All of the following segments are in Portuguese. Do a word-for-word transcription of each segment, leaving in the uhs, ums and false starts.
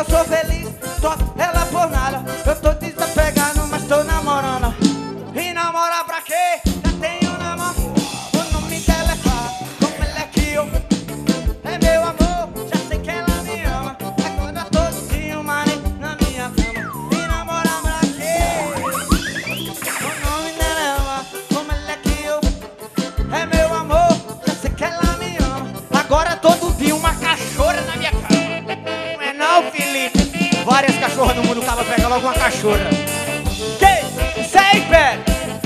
sou feliz, tô ela por nada. Eu tô desapegado, mas tô namorando. E namorar pra quê? Já tenho namoro. O nome dela é Farra, como ela é que eu. É meu amor, já sei que ela me ama. Agora todo dia uma na minha cama. E namorar pra quê? O nome dela é Farra, como ela é que eu. É meu amor, já sei que ela me ama. Agora todo dia uma cachorra na minha cama. Não é não, Felipe? Várias cachorras no mundo, o cara pega logo uma cachorra. Que? Sei, pé!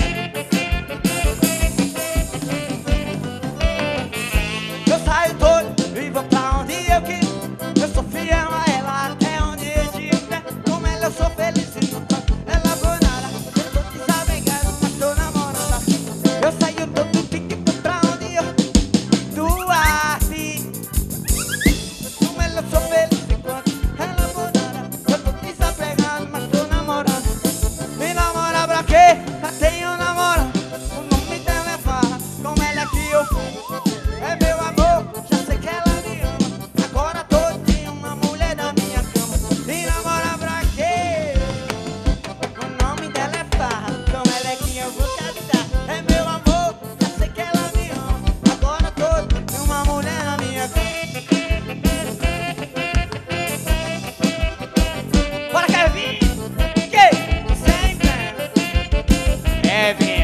Eu saio todo e vou pra onde eu quis. Eu sou fiel a ela até onde eu estiver. Com ela eu sou feliz e não tô ela por nada. Eu tô desapegado, mas tô namorando. Eu saio todo pique pra onde eu tô assim. Com ela eu sou feliz enquanto ela por nada. Eu tô desapegado, mas tô namorando. E namorar pra quê? Já tenho namoro. O nome dela é Farra, como ela é que eu. É meu amor, já sei que ela me ama. Agora todo dia uma mulher na minha cama. E namorar pra quê? O nome dela é Farra, como ela é que eu vou casar. É meu amor, já sei que ela me ama. Agora todo dia uma mulher na minha cama. Bora, Kevin! Que? Sempre! Kevin!